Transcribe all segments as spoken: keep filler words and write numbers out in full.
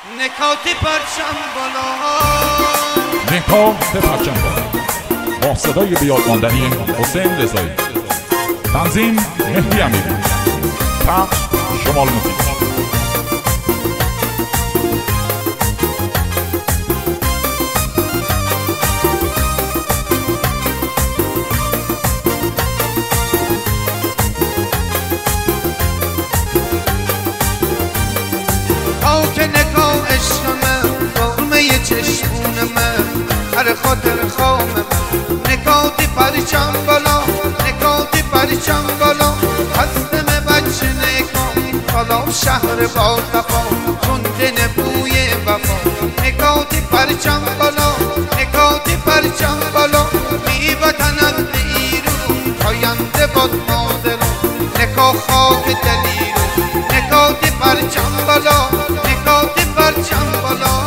نکات پرچم بالا، نکات پرچم بالا با صدای بیاد ماندنی حسین رضایی، تنظیم مهدی امیری، پخش شمال موسیقی. هر خاطر خام من نکاتی پرچم بالا، نکاتی پرچم بالا، هستم بچه نکام حالا شهر با تفا تنده نبوی وفا. نکاتی پرچم بالا، نکاتی پرچم بالا، می وطنم ایرو پاینده باد مادرم نکا خاک دلیرو. نکاتی پرچم بالا، نکاتی پرچم بالا.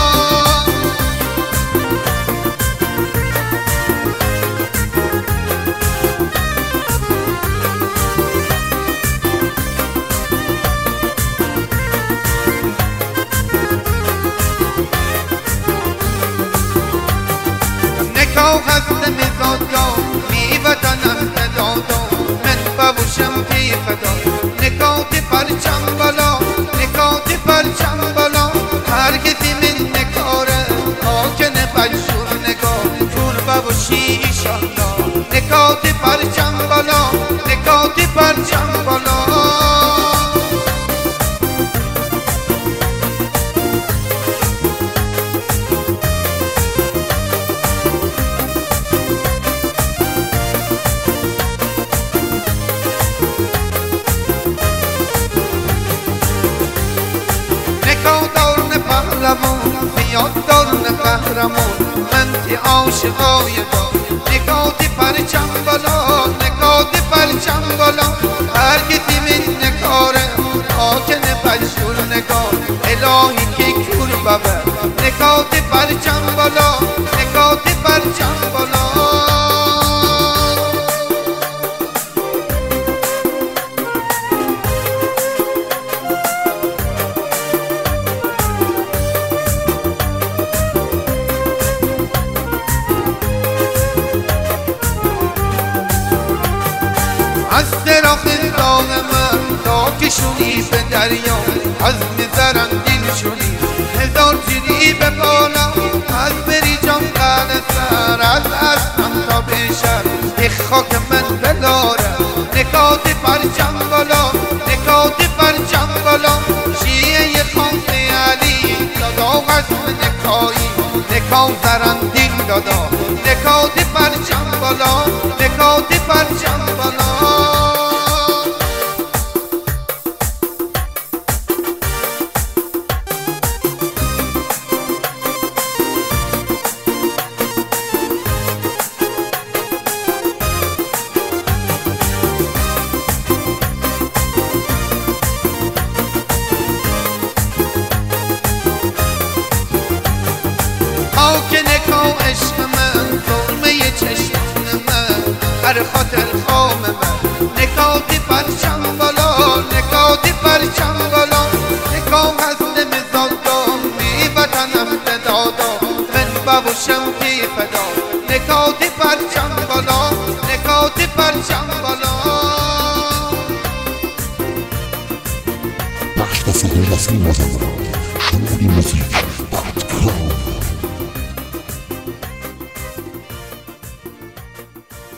هست مزادا می وطنم دادا من ببوشم پی فدا. نکات پرچم بالا، نکات پرچم بالا، هر کسی من نکاره آکن بجور نگاه چون ببوشی ایشالله. نکات پرچم بالا، نکات پرچم بالا. بیاد دارن قهرمون من تی عاشقای دار. نکاتی پرچم بالا، نکاتی پرچم بالا، هر کسی من نکاره آکن بجور نگاه الهی که کور ببر. نکاتی پرچم بالا، نکاتی پرچم بالا. از دراخ داغ من تا کشونی به دریا، از میزرندین شونی هزار جیری به بالا. از بری جام قل سر از اصلا تا بشر یک خاک من بلاره. نکات پرچم بالا، نکات پرچم بالا، شیعه خانس علی دادا قسم نکایی نکام زرندین دادا. نکات پرچم بالا، نکات پرچم بالا. خاک نکا عشق من سرمه چشمان من هر خاطر خام من. نکاتی پرچم بالا، نکاتی پرچم بالا، نکام هست مزادا می وطنم دادا من ببوشم پی فدا. نکاتی پرچم بالا، نکاتی پرچم بالا. بخش تصویر رسمی مازندران شمالی موسیقی